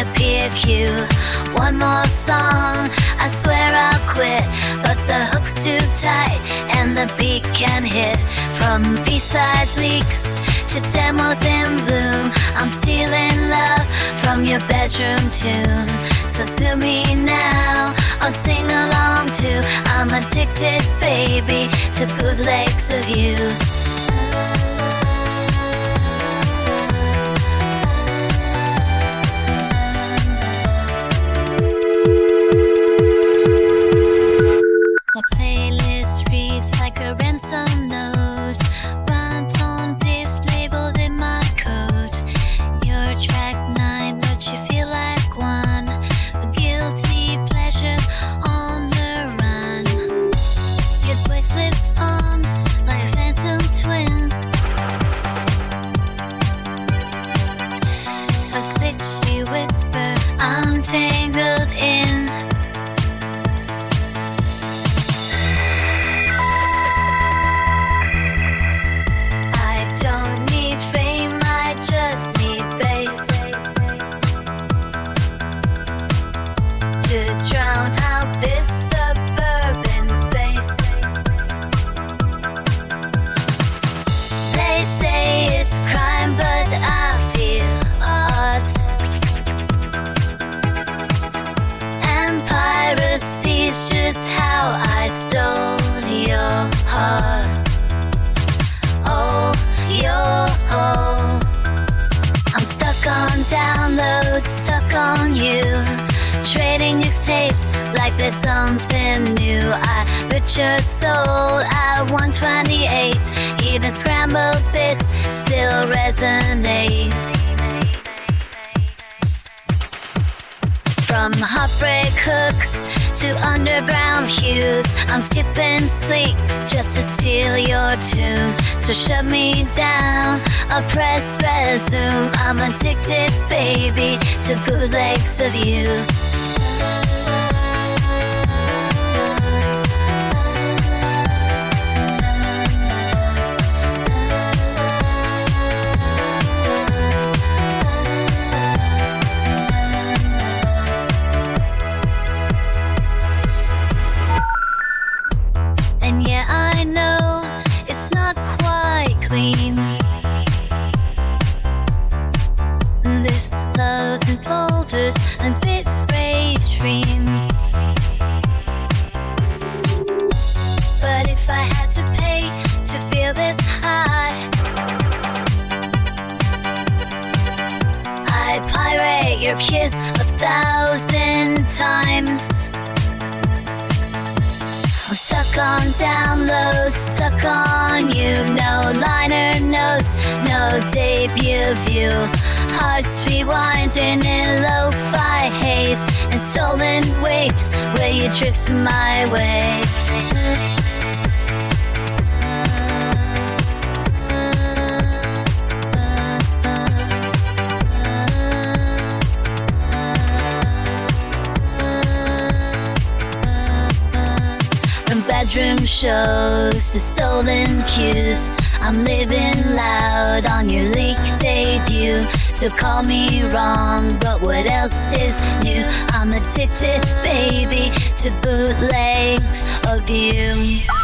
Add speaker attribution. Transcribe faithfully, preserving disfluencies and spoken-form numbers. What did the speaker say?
Speaker 1: a P Q. One more song, I swear I'll quit, but the hook's too tight and the beat can hit. From B-sides leaks to demos in bloom, I'm stealing love from your bedroom tune. So sue me now or sing along too. I'm addicted, baby, to bootlegs of you. My playlist reads like a ransom note. One-tone disc labeled in my coat. Your track nine, but you feel like one. A guilty pleasure on the run. Your voice lives on like a phantom twin. A glitchy whisper, I'm tangled in. To drown out this suburban space. They say it's crime, but I feel art. And piracy's just how I stole your heart. Oh, your oh. I'm stuck on downloads, stuck on you. Trading mixtapes like there's something new. I put your soul at one twenty-eight. Even scrambled bits still resonate. From heartbreak hooks to underground hues, I'm skipping sleep just to steal your tune. So shut me down or press resume. I'm addicted, baby, to bootlegs of you. And yeah, I know it's not quite clean. This love in folders and bit-rate dreams. But if I had to pay to feel this high, I'd pirate your kiss a thousand times. I'm stuck on downloads, stuck on you. No liner notes, no debut view. Hearts rewinding in lo-fi haze and stolen waves where you drift my way. From bedroom shows to stolen cues, I'm living loud on your leak debut. So call me wrong, but what else is new? I'm addicted, baby, to bootlegs of you.